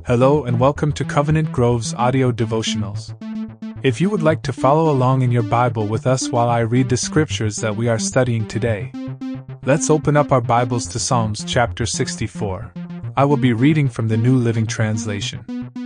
Hello and welcome to Covenant Grove's audio devotionals. If you would like to follow along in your Bible with us while I read the scriptures that we are studying today, let's open up our Bibles to Psalms chapter 64. I will be reading from the New Living Translation.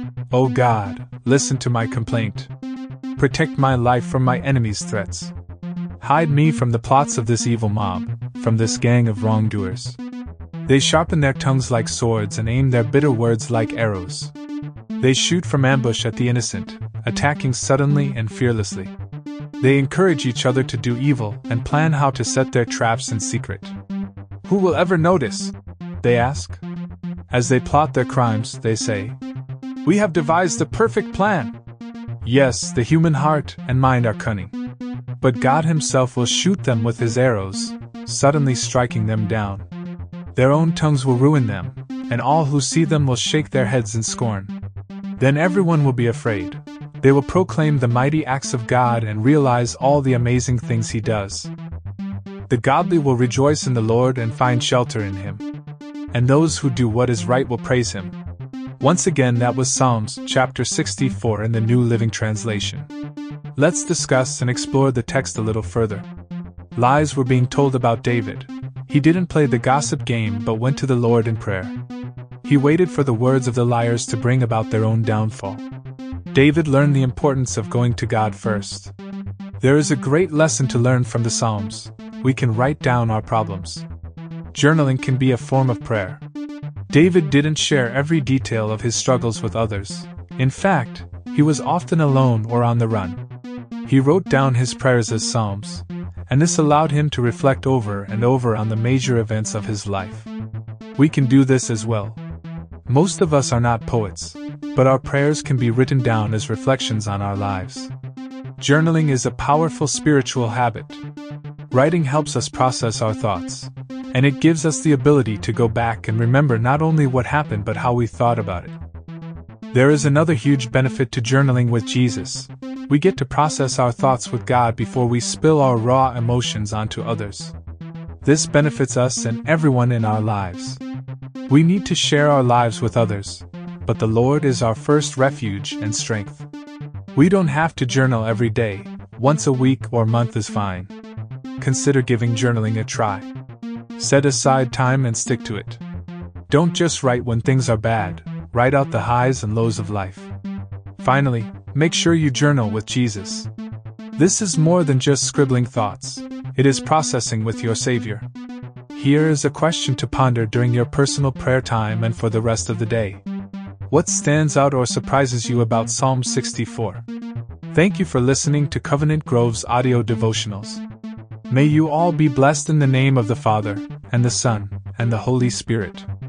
O God, listen to my complaint. Protect my life from my enemies' threats. Hide me from the plots of this evil mob, from this gang of wrongdoers. They sharpen their tongues like swords and aim their bitter words like arrows. They shoot from ambush at the innocent, attacking suddenly and fearlessly. They encourage each other to do evil and plan how to set their traps in secret. Who will ever notice? They ask. As they plot their crimes, they say, "We have devised a perfect plan." Yes, the human heart and mind are cunning. But God Himself will shoot them with His arrows, suddenly striking them down. Their own tongues will ruin them, and all who see them will shake their heads in scorn. Then everyone will be afraid. They will proclaim the mighty acts of God and realize all the amazing things He does. The godly will rejoice in the Lord and find shelter in Him. And those who do what is right will praise Him. Once again, that was Psalms chapter 64 in the New Living Translation. Let's discuss and explore the text a little further. Lies were being told about David. He didn't play the gossip game but went to the Lord in prayer. He waited for the words of the liars to bring about their own downfall. David learned the importance of going to God first. There is a great lesson to learn from the Psalms. We can write down our problems. Journaling can be a form of prayer. David didn't share every detail of his struggles with others. In fact, he was often alone or on the run. He wrote down his prayers as psalms, and this allowed him to reflect over and over on the major events of his life. We can do this as well. Most of us are not poets, but our prayers can be written down as reflections on our lives. Journaling is a powerful spiritual habit. Writing helps us process our thoughts, and it gives us the ability to go back and remember not only what happened but how we thought about it. There is another huge benefit to journaling with Jesus. We get to process our thoughts with God before we spill our raw emotions onto others. This benefits us and everyone in our lives. We need to share our lives with others, but the Lord is our first refuge and strength. We don't have to journal every day, once a week or month is fine. Consider giving journaling a try. Set aside time and stick to it. Don't just write when things are bad, write out the highs and lows of life. Finally, make sure you journal with Jesus. This is more than just scribbling thoughts. It is processing with your Savior. Here is a question to ponder during your personal prayer time and for the rest of the day. What stands out or surprises you about Psalm 64? Thank you for listening to Covenant Grove's audio devotionals. May you all be blessed in the name of the Father, and the Son, and the Holy Spirit.